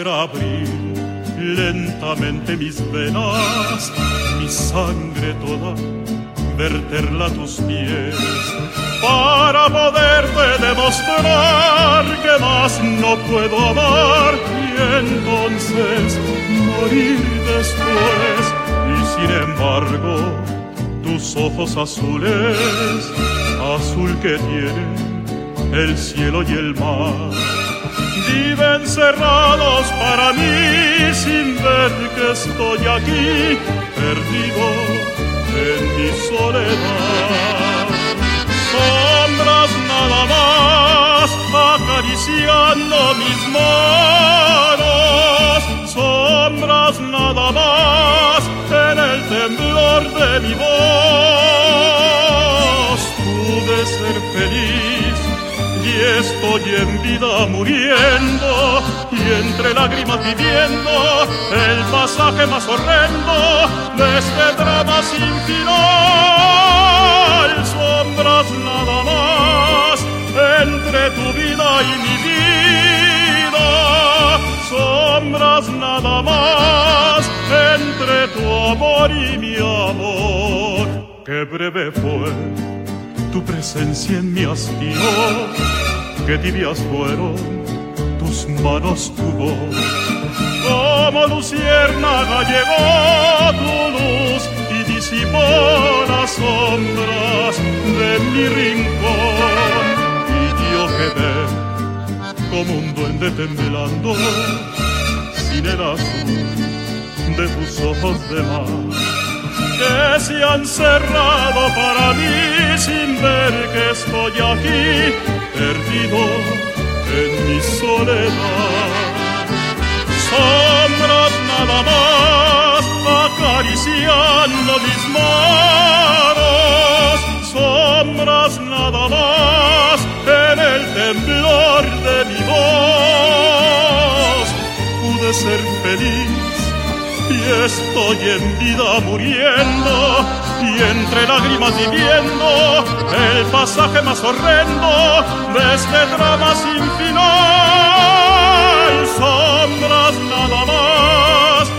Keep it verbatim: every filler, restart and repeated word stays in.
quisiera abrir lentamente mis venas, mi sangre toda, verterla a tus pies, para poderte demostrar que más no puedo amar y entonces morir después. Y sin embargo, tus ojos azules, azul que tienen el cielo y el mar, viven cerrados para mí sin ver que estoy aquí, perdido en mi soledad. Sombras nada más acariciando mis manos, sombras nada más en el temblor de mi voz. Pude ser feliz y estoy en vida muriendo, y entre lágrimas viviendo el pasaje más horrendo de este drama sin final. Sombras nada más entre tu vida y mi vida, sombras nada más entre tu amor y mi amor. Qué breve fue tu presencia en mi hastío, qué tibias fueron tus manos, tu voz. Como luciérnaga llegó tu luz y disipó las sombras de mi rincón, y yo quedé como un duende temblando sin el azul de tus ojos de mar, que se han cerrado para mí sin ver que estoy aquí, perdido en mi soledad. Sombras nada más acariciando mis manos, sombras nada más en el temblor de mi voz. Pude ser feliz y estoy en vida muriendo, y entre lágrimas viviendo el pasaje más horrendo de este drama sin final. Sombras nada más